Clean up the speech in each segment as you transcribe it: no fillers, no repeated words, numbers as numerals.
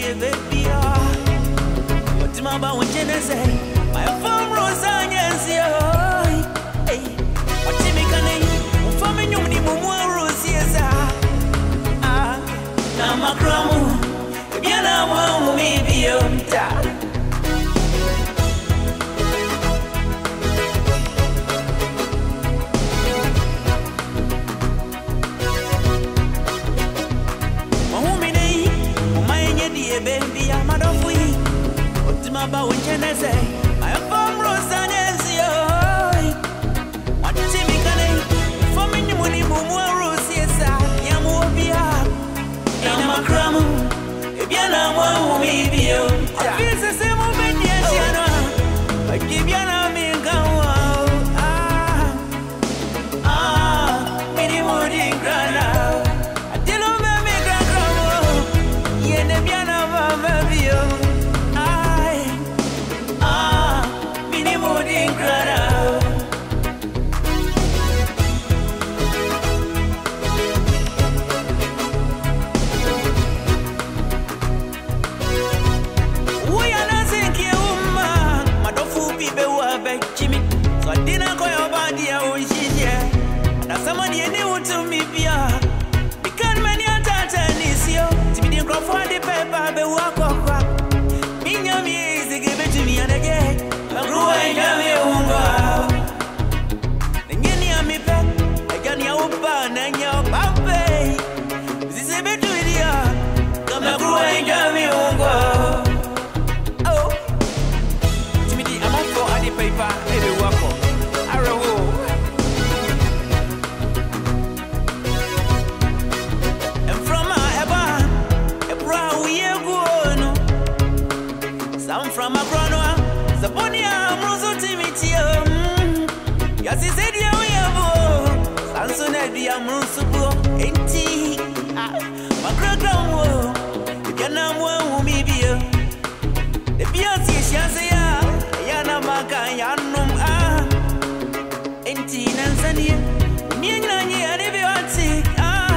baby. What's my about when you say? My phone rose on you. What's me can for me? You need more roses. Now my crown, if you're not one, maybe you're tired. Baby, I'm out of way. What's my about when you say? My phone rose on you. What you me can for me? You money more roses. I'm over. I'm a crumb. If you're not one, maybe you. I feel the same moment, yes, you know. I give you a man go. Many more than grana. I tell you, me grana. Yeah, the piano. So I didn't go your body, I wish it, yeah. Now somebody knew to me, yeah. Because many are this, yo. To be the crop for the paper, be walk up. Me, me, easy, give it to me, and again. I grew up, I got me a woman. Then you near me, pet. I got your open and your puppy. This is a bit to it, yeah. Come, I grew up, I got me a woman. Oh, to me, I'm up for the paper, baby, walk up. From a crown, Zaponia, Muzo Timothy. Yes, he said, yeah, we have Sansonedia Musupo, ain't he? My crown, if you're not one, maybe you. The Piazzi, Shazia, Yana Maka, Yanum, ain't he, Nansania, Mianani, and if you are sick,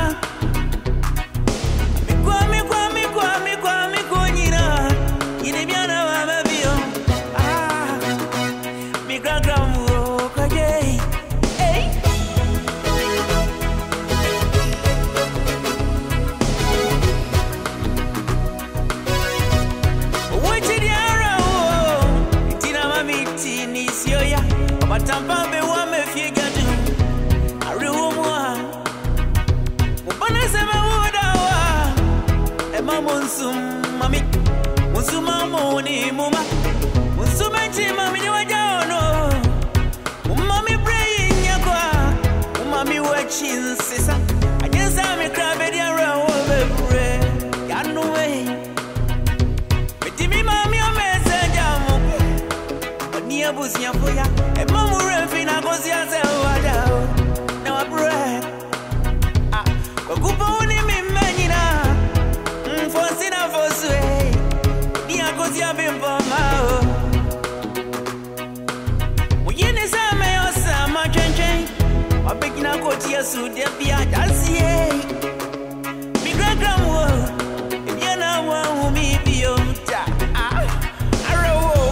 Tampa be one me figure do. I rewomo. Mupana sema wodawa. Ema monsum mami. Monsuma moni muma. Monsuma chima mi waja ono. Mumami brain yakwa. Mumami watching sisa. Ajensa mi krabe dia rawo bebre. Yanu we. Metimi mami o message amu. Oni abusia foya. Mamu refina gozi ase wada. Now I pray. Kukupa uni mimanyina. Fosina foswe. Nia gozi abimbo mao. Muyene same yosa machenchen. Wabekina koti ya sude pia dansiye. Migragram wo. Ebiana wa umi biyomta. Arawo.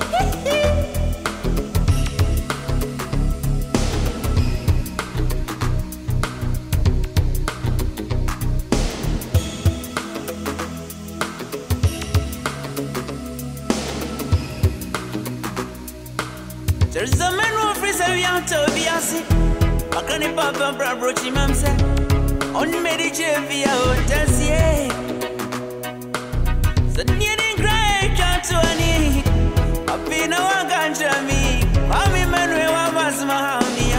There's a man who frees a young Tobias. I can't papa brochi mamsa. On meditate via hotel. So needing cry to any. I've been a one country me. I'm a man who was my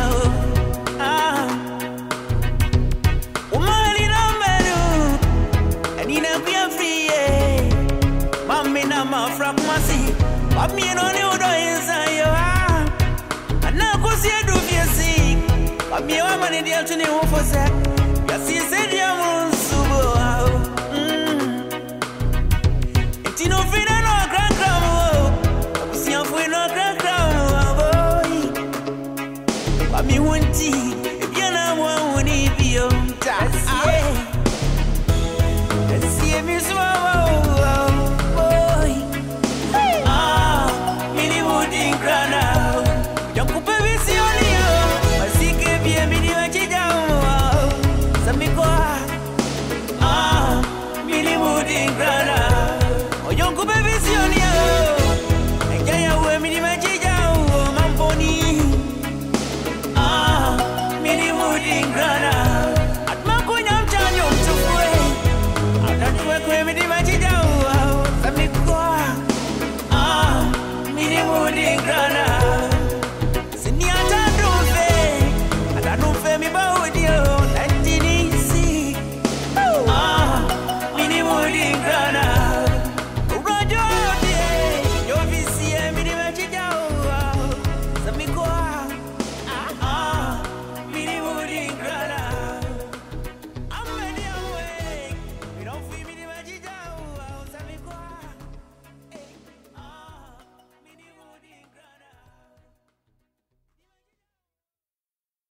Umali no menu. And in a beer free. Mammy, I'm a frog massy. But me no new inside your but me a man in the afternoon for that. Yes, he said, "Yamu subo." It's no fina no grand crown. I was young for no grand crown, boy. But me want tea. If you're not one, we need you.